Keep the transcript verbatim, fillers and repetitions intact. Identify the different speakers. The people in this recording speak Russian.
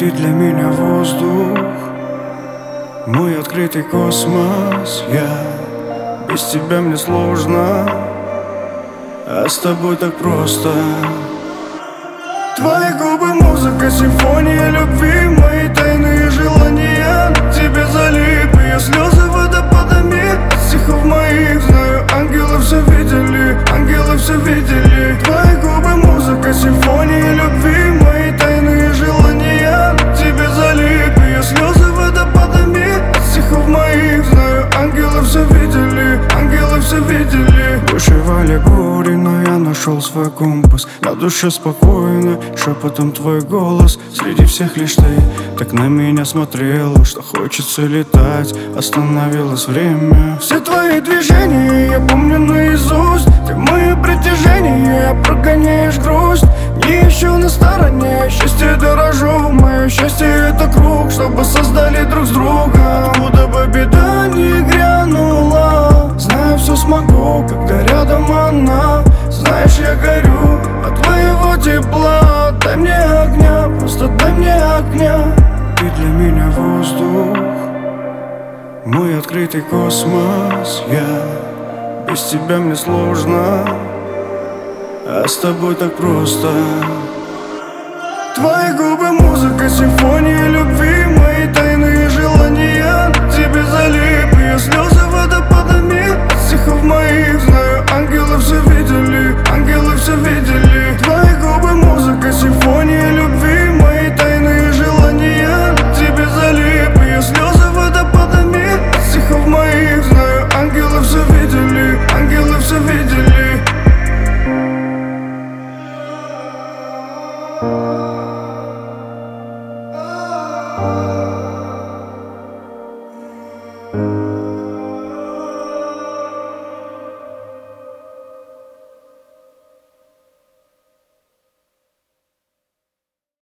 Speaker 1: Ты для меня воздух, мой открытый космос. Я без тебя мне сложно, а с тобой так просто. Твои губы музыка, симфония любви, мои тайные желания тебе залип. Ее слезы водопадами от стихов моих. Знаю, ангелы все видели, ангелы все видели. Твои губы музыка, симфония любви, мои тайные желания тебе залип. Ее слезы водопадами от стихов моих. Знаю, ангелы все видели, ангелы все видели. Бушевали бури, но я нашел свой компас. На душе спокойно, шепотом твой голос. Среди всех лишь ты так на меня смотрела, что хочется летать. Остановилось время. Все твои движения я помню наизусть. Ты мое притяжение, прогоняешь грусть. Не ищу на стороне, счастье дорожу. Мое счастье это круг, чтобы создали друг с другом. Откуда бы беда не грянула, знаю, все смогу, когда рядом она. Знаешь, я горю от твоего тепла. Дай мне огня, просто дай мне огня. Ты для меня воздух, мой открытый космос. Я без тебя мне сложно, а с тобой так просто. Твои губы музыка, симфония любви, мои тайные желания тебе залип. Ее слезы водопадами от стихов моих. Знаю, ангелы все видели, ангелы все видели. Твои губы музыка, симфония любви, мои тайные желания тебе залип. Ее слезы водопадами от стихов моих. Знаю, ангелы все видели, ангелы все видели. Oh